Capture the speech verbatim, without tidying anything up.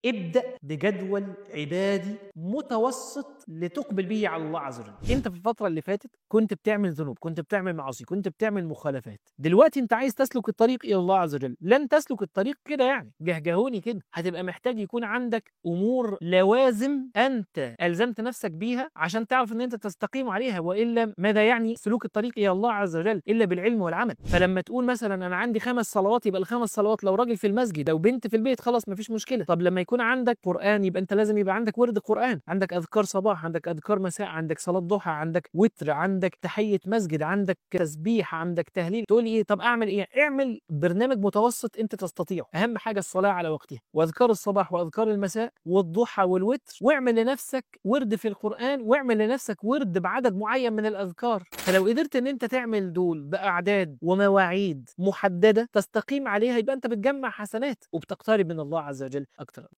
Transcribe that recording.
ابدأ بجدول عبادي متوسط لتقبل به على الله عز وجل. انت في الفترة اللي فاتت كنت بتعمل ذنوب، كنت بتعمل معاصي، كنت بتعمل مخالفات. دلوقتي انت عايز تسلك الطريق الى الله عز وجل، لن تسلك الطريق كده يعني جهجهوني كده. هتبقى محتاج يكون عندك امور لوازم انت الزمت نفسك بيها عشان تعرف ان انت تستقيم عليها، والا ماذا يعني سلوك الطريق الى الله عز وجل الا بالعلم والعمل؟ فلما تقول مثلا انا عندي خمس صلوات، يبقى الخمس صلوات لو راجل في المسجد او بنت في البيت خلاص مفيش مشكله. طب لما يكون عندك قران، يبقى انت لازم يبقى عندك ورد قران، عندك اذكار صباح، عندك اذكار مساء، عندك صلاه ضحى، عندك وتر، عندك تحيه مسجد، عندك تسبيح، عندك تهليل. تقول ايه؟ طب اعمل ايه؟ اعمل برنامج متوسط انت تستطيعه. اهم حاجه الصلاه على وقتها، واذكار الصباح واذكار المساء والضحى والوتر، واعمل لنفسك ورد في القران، واعمل لنفسك ورد بعدد معين من الاذكار. فلو قدرت ان انت تعمل دول باعداد ومواعيد محدده تستقيم عليها، يبقى انت بتجمع حسنات وبتقترب من الله عز وجل اكتر.